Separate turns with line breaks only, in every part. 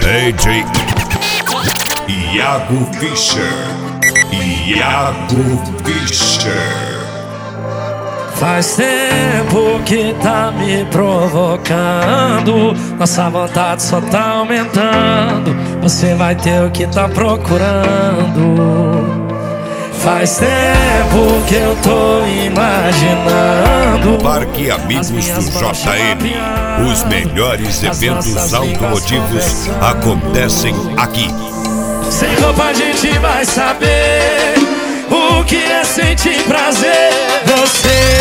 DJ Iago Fischer. Iago Fischer.
Faz tempo que tá me provocando, nossa vontade só tá aumentando. Você vai ter o que tá procurando. Faz tempo que eu tô imaginando.
Parque Amigos do JM. Os melhores eventos automotivos acontecem aqui.
Sem roupa a gente vai saber o que é sentir prazer. Você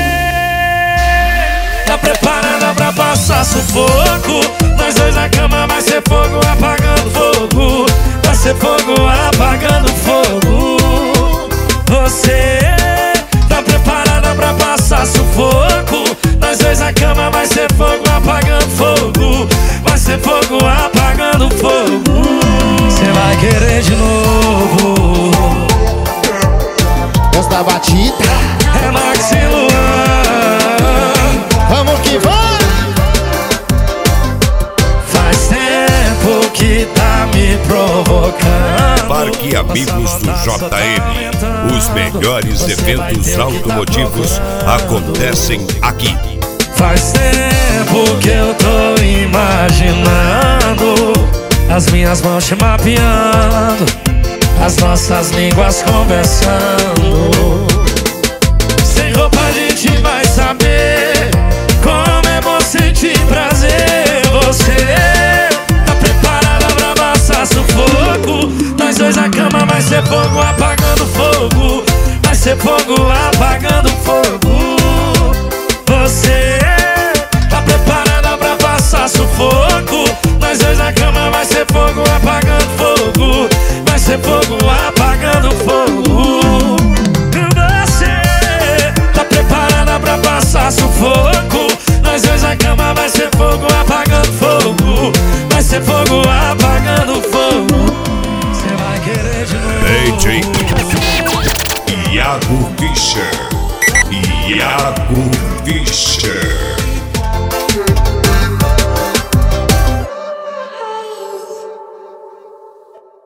tá preparada pra passar sufoco? Nós dois na cama vai ser fogo apagando fogo. Vai ser fogo apagando fogo. Você tá preparada pra passar sufoco? Nós dois na cama vai ser fogo apagando fogo. Vai ser fogo apagando fogo. Você vai querer de novo.
Esta batida
É Max e Luan.
vamos que vamos.
Faz tempo que tá me provocando.
Parque Amigos do JM. Os melhores eventos automotivos acontecem aqui.
Faz tempo que eu tô imaginando as minhas mãos te mapeando, as nossas línguas conversando. Sem roupa a gente vai saber como é bom sentir prazer. Você tá preparada pra passar sufoco? Nós dois na cama vai ser fogo apagando fogo. Vai ser fogo apagando fogo. Você tá preparada pra passar sufoco? Nós dois na cama vai ser fogo apagando fogo. Vai ser fogo apagando fogo. Você tá preparada pra passar sufoco? Nós dois na cama vai ser fogo apagando fogo. Vai ser fogo apagando fogo. Você vai querer de novo.
DJ Iago Fischer. Iago Fischer.